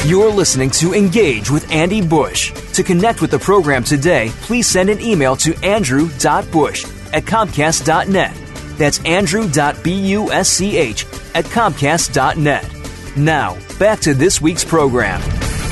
You're listening to Engage with Andy Bush. To connect with the program today, please send an email to andrew.bush@comcast.net. That's andrew.busch@comcast.net. Now, back to this week's program.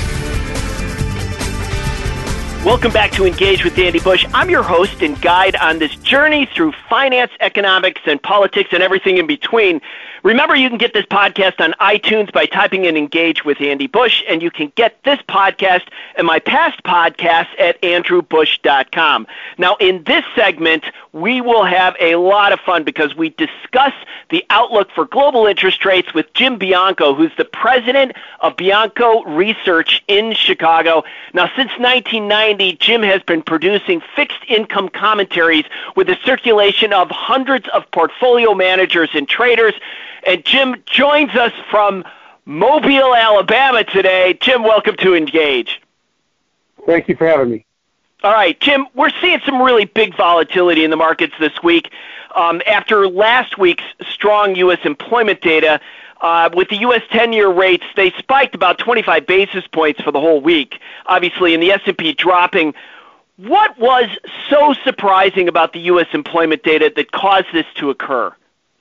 Welcome back to Engage with Andy Bush. I'm your host and guide on this journey through finance, economics, and politics and everything in between. Remember, you can get this podcast on iTunes by typing in Engage with Andy Bush, and you can get this podcast and my past podcasts at andrewbush.com. Now, in this segment, we will have a lot of fun because we discuss the outlook for global interest rates with Jim Bianco, who's the president of Bianco Research in Chicago. Now, since 1990, Jim has been producing fixed income commentaries with a circulation of hundreds of portfolio managers and traders. And Jim joins us from Mobile, Alabama today. Jim, welcome to Engage. Thank you for having me. All right, Jim, we're seeing some really big volatility in the markets this week. After last week's strong U.S. employment data, with the U.S. 10-year rates, they spiked about 25 basis points for the whole week, obviously, and the S&P dropping. What was so surprising about the U.S. employment data that caused this to occur?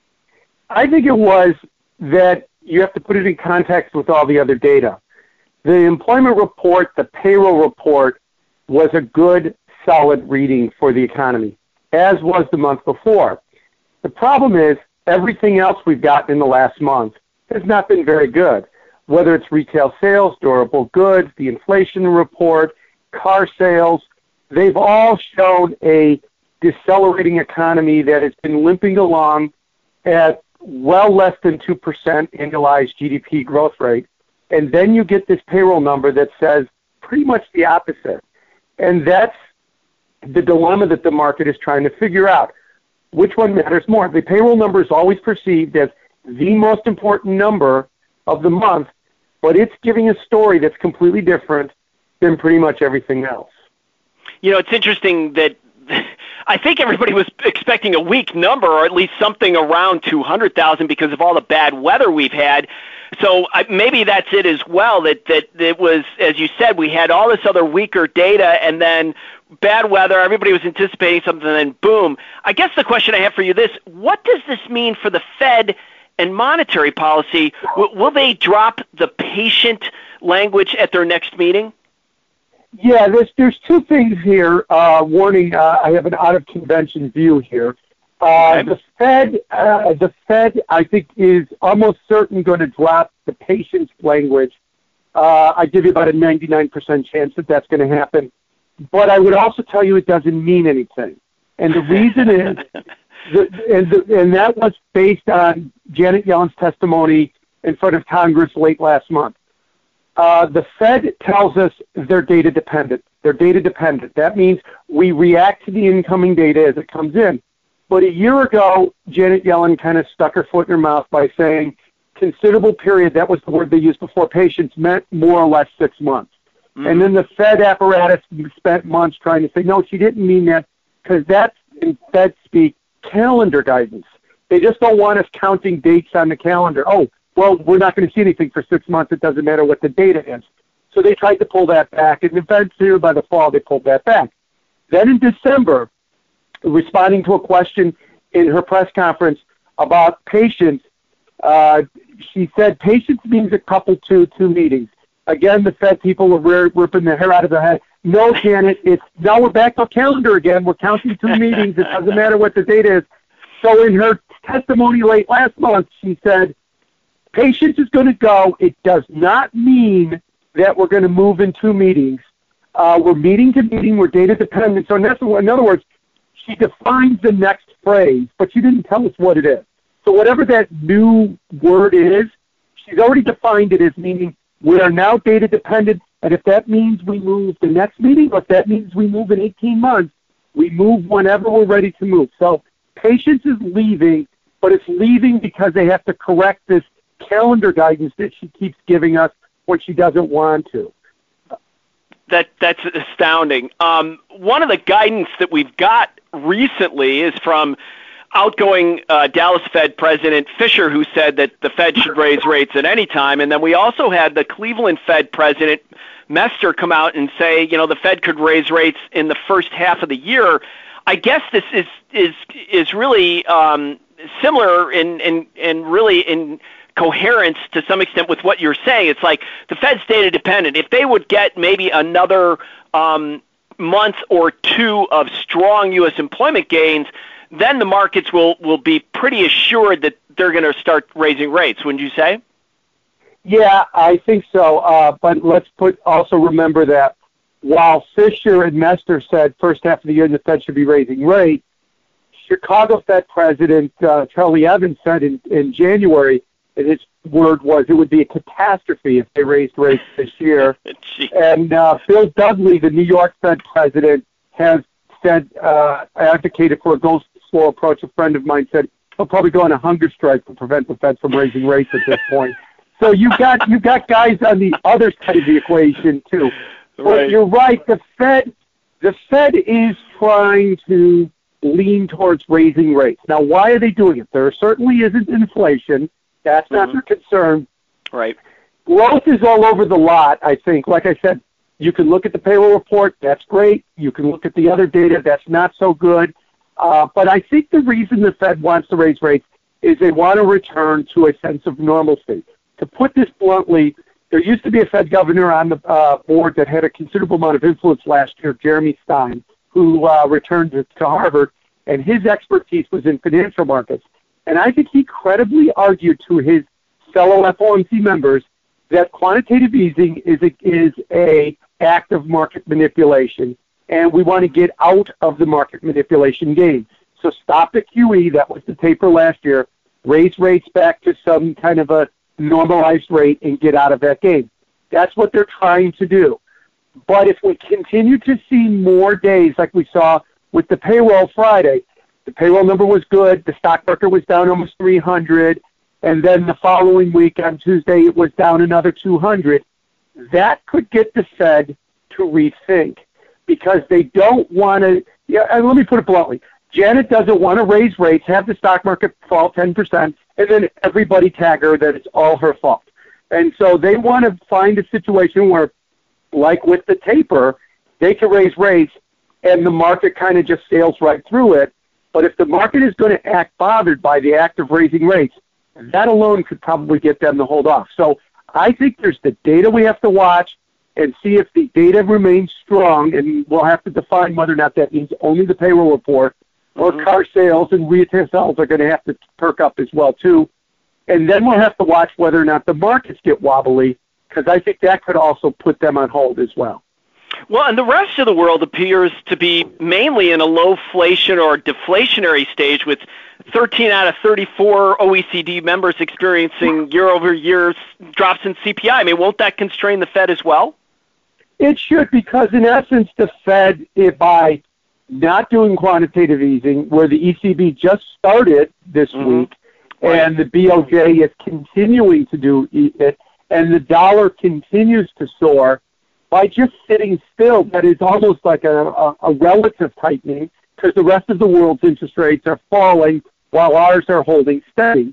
I think it was that you have to put it in context with all the other data. The employment report, the payroll report, was a good, solid reading for the economy, as was the month before. The problem is everything else we've gotten in the last month has not been very good, whether it's retail sales, durable goods, the inflation report, car sales. They've all shown a decelerating economy that has been limping along at well less than 2% annualized GDP growth rate. And then you get this payroll number that says pretty much the opposite. And that's the dilemma that the market is trying to figure out. Which one matters more? The payroll number is always perceived as the most important number of the month, but it's giving a story that's completely different than pretty much everything else. You know, it's interesting that I think everybody was expecting a weak number, or at least something around 200,000 because of all the bad weather we've had. So maybe that's it as well, that it was, as you said, we had all this other weaker data and then bad weather, everybody was anticipating something, and then boom. I guess the question I have for you is, what does this mean for the Fed and monetary policy? Will they drop the patient language at their next meeting? Yeah, there's two things here. Warning, I have an out-of-convention view here. Okay. The Fed, I think, is almost certain going to drop the patient's language. I give you about a 99% chance that that's going to happen. But I would also tell you it doesn't mean anything. And the reason is, and that was based on Janet Yellen's testimony in front of Congress late last month. The Fed tells us they're data dependent. They're data dependent. That means we react to the incoming data as it comes in. But a year ago, Janet Yellen kind of stuck her foot in her mouth by saying considerable period, that was the word they used before patients, meant more or less 6 months. And then the Fed apparatus spent months trying to say, no, she didn't mean that, because that's, in Fed speak, calendar guidance. They just don't want us counting dates on the calendar. Oh, well, we're not going to see anything for 6 months. It doesn't matter what the data is. So they tried to pull that back, and eventually by the fall they pulled that back. Then in December, responding to a question in her press conference about patients, she said patients means a couple to two meetings. Again, the Fed people were ripping their hair out of their head. No, Janet, now we're back to calendar again. We're counting two meetings. It doesn't matter what the date is. So in her testimony late last month, she said, patience is going to go. It does not mean that we're going to move in two meetings. We're meeting to meeting. We're data dependent. So in other words, she defines the next phrase, but she didn't tell us what it is. So whatever that new word is, she's already defined it as meaning we are now data dependent, and if that means we move the next meeting, or if that means we move in 18 months, we move whenever we're ready to move. So patience is leaving, but it's leaving because they have to correct this calendar guidance that she keeps giving us when she doesn't want to. That's astounding. One of the guidance that we've got recently is from outgoing Dallas Fed President Fisher, who said that the Fed should raise rates at any time. And then we also had the Cleveland Fed President Mester come out and say, the Fed could raise rates in the first half of the year. I guess this is really similar in really in coherence to some extent with what you're saying. It's like the Fed's data dependent. If they would get maybe another month or two of strong U.S. employment gains, then the markets will be pretty assured that they're going to start raising rates, wouldn't you say? Yeah, I think so. But let's also remember that while Fisher and Mester said first half of the year the Fed should be raising rates, Chicago Fed President Charlie Evans said in January, and his word was it would be a catastrophe if they raised rates this year. And Bill Dudley, the New York Fed President, has said, advocated for a go slow approach. A friend of mine said he'll probably go on a hunger strike to prevent the Fed from raising rates at this point. So you've got guys on the other side of the equation too. Right. But you're right. The Fed is trying to lean towards raising rates. Now, why are they doing it? There certainly isn't inflation. That's not their concern. Right. Growth is all over the lot, I think. Like I said, you can look at the payroll report. That's great. You can look at the other data. That's not so good. But I think the reason the Fed wants to raise rates is they want to return to a sense of normalcy. To put this bluntly, there used to be a Fed governor on the board that had a considerable amount of influence last year, Jeremy Stein, who returned to Harvard, and his expertise was in financial markets. And I think he credibly argued to his fellow FOMC members that quantitative easing is a act of market manipulation, and we want to get out of the market manipulation game. So stop the QE, that was the taper last year, raise rates back to some kind of a normalized rate and get out of that game. That's what they're trying to do. But if we continue to see more days like we saw with the payroll Friday, the payroll number was good, the stock market was down almost 300, and then the following week on Tuesday it was down another 200, that could get the Fed to rethink because they don't want to, and let me put it bluntly, Janet doesn't want to raise rates, have the stock market fall 10%, and then everybody tag her that it's all her fault. And so they want to find a situation where, like with the taper, they can raise rates and the market kind of just sails right through it. But if the market is going to act bothered by the act of raising rates, that alone could probably get them to hold off. So I think there's the data we have to watch and see if the data remains strong, and we'll have to define whether or not that means only the payroll report or car sales and retail sales are going to have to perk up as well, too. And then we'll have to watch whether or not the markets get wobbly, because I think that could also put them on hold as well. Well, and the rest of the world appears to be mainly in a low-inflation or deflationary stage, with 13 out of 34 OECD members experiencing year-over-year drops in CPI. I mean, won't that constrain the Fed as well? It should, because in essence, the Fed, by not doing quantitative easing, where the ECB just started this week, and the BOJ is continuing to do it, and the dollar continues to soar, by just sitting still, that is almost like a relative tightening, because the rest of the world's interest rates are falling while ours are holding steady.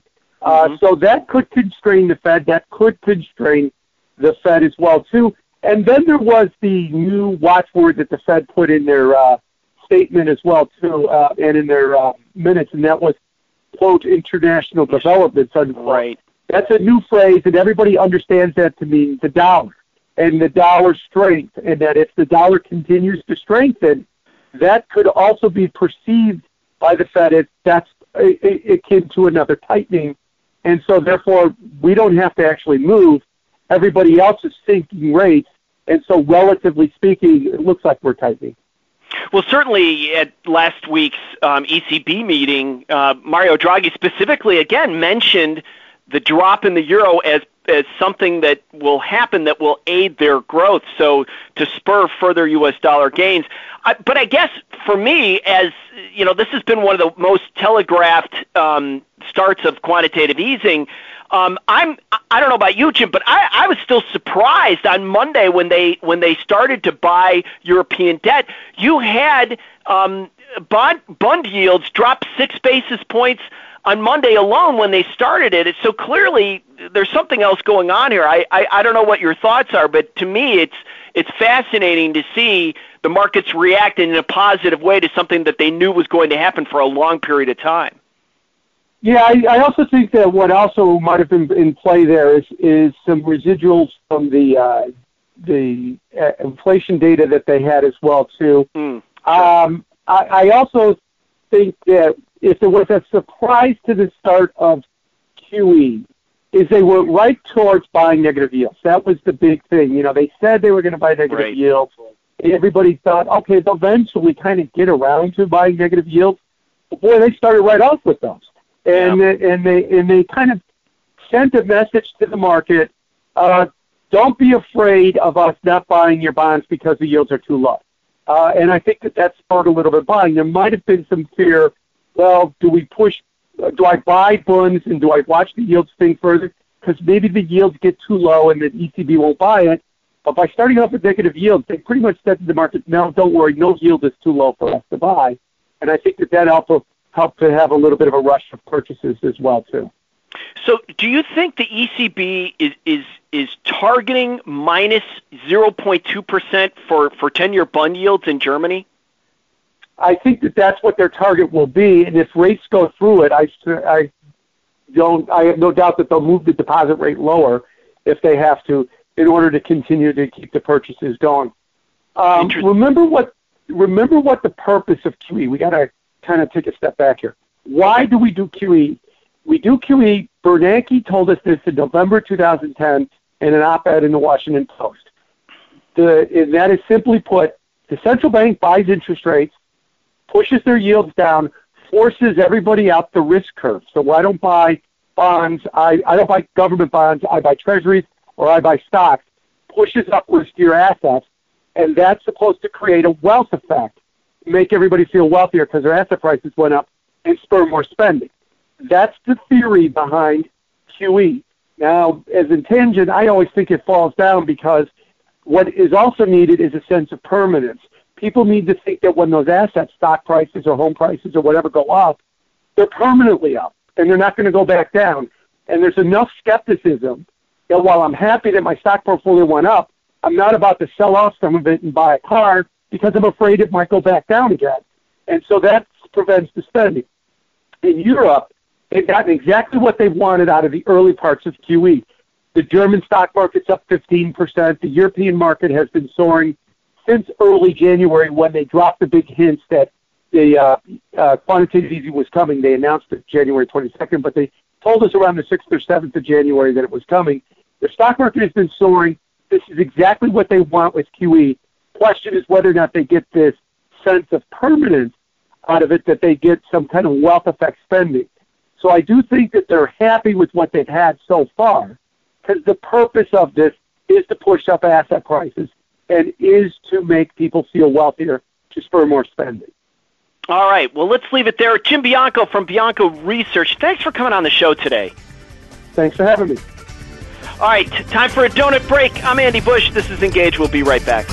So that could constrain the Fed. That could constrain the Fed as well, too. And then there was the new watchword that the Fed put in their statement as well, too, and in their minutes, and that was, quote, international developments, unquote. Right. That's a new phrase, and everybody understands that to mean the dollar and the dollar strength, and that if the dollar continues to strengthen, that could also be perceived by the Fed as that's akin to another tightening. And so, therefore, we don't have to actually move. Everybody else is sinking rates, and so relatively speaking, it looks like we're tightening. Well, certainly at last week's ECB meeting, Mario Draghi specifically, again, mentioned the drop in the euro as something that will happen that will aid their growth, so to spur further U.S. dollar gains. But I guess for me, as you know, this has been one of the most telegraphed starts of quantitative easing. I don't know about you, Jim, but I was still surprised on Monday when they started to buy European debt. You had bond yields dropped 6 basis points on Monday alone when they started it. So clearly there's something else going on here. I don't know what your thoughts are, but to me it's fascinating to see the markets react in a positive way to something that they knew was going to happen for a long period of time. Yeah, I also think that what also might have been in play there is some residuals from the inflation data that they had as well too. I also think that if there was a surprise to the start of QE, is they went right towards buying negative yields. That was the big thing. You know, they said they were going to buy negative yields. Everybody thought, okay, they'll eventually kind of get around to buying negative yields. But boy, they started right off with those. And they kind of sent a message to the market, don't be afraid of us not buying your bonds because the yields are too low. And I think that spurred a little bit of buying. There might have been some fear, well, do I buy bonds and do I watch the yields sink further? Because maybe the yields get too low and the ECB won't buy it. But by starting off with negative yields, they pretty much said to the market, no, don't worry, no yield is too low for us to buy. And I think that also helped to have a little bit of a rush of purchases as well, too. So do you think the ECB is targeting minus 0.2% for 10-year bond yields in Germany? I think that that's what their target will be, and if rates go through it, I have no doubt that they'll move the deposit rate lower if they have to in order to continue to keep the purchases going. Remember what the purpose of QE. We got to kind of take a step back here. Why do we do QE? We do QE. Bernanke told us this in November 2010 in an op-ed in the Washington Post. And that is simply put, the central bank buys interest rates, pushes their yields down, forces everybody out the risk curve. So I don't buy bonds, I don't buy government bonds, I buy treasuries or I buy stocks, pushes up riskier assets, and that's supposed to create a wealth effect, make everybody feel wealthier because their asset prices went up and spur more spending. That's the theory behind QE. Now, as in tangent, I always think it falls down because what is also needed is a sense of permanence. People need to think that when those assets, stock prices or home prices or whatever go up, they're permanently up and they're not going to go back down. And there's enough skepticism that while I'm happy that my stock portfolio went up, I'm not about to sell off some of it and buy a car because I'm afraid it might go back down again. And so that prevents the spending. In Europe, they've gotten exactly what they wanted out of the early parts of QE. The German stock market's up 15%. The European market has been soaring since early January when they dropped the big hints that the quantitative easing was coming. They announced it January 22nd, but they told us around the 6th or 7th of January that it was coming. The stock market has been soaring. This is exactly what they want with QE. Question is whether or not they get this sense of permanence out of it, that they get some kind of wealth effect spending. So I do think that they're happy with what they've had so far, because the purpose of this is to push up asset prices and is to make people feel wealthier to spur more spending. All right. Well, let's leave it there. Jim Bianco from Bianco Research, thanks for coming on the show today. Thanks for having me. All right. Time for a donut break. I'm Andy Bush. This is Engage. We'll be right back.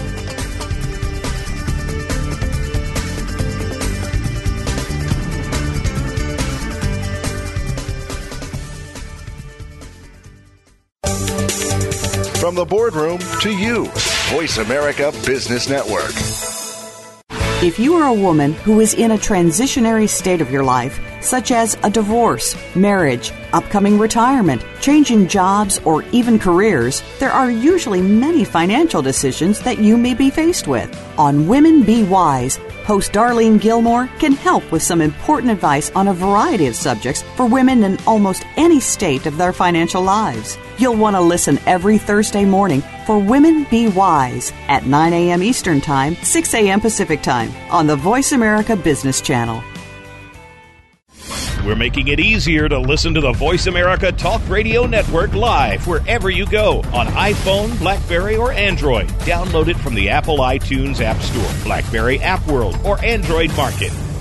From the boardroom to you, Voice America Business Network. If you are a woman who is in a transitionary state of your life, such as a divorce, marriage, upcoming retirement, changing jobs, or even careers, there are usually many financial decisions that you may be faced with. On Women Be Wise, host Darlene Gilmore can help with some important advice on a variety of subjects for women in almost any state of their financial lives. You'll want to listen every Thursday morning for Women Be Wise at 9 a.m. Eastern Time, 6 a.m. Pacific Time on the Voice America Business Channel. We're making it easier to listen to the Voice America Talk Radio Network live wherever you go on iPhone, BlackBerry, or Android. Download it from the Apple iTunes App Store, BlackBerry App World, or Android Market.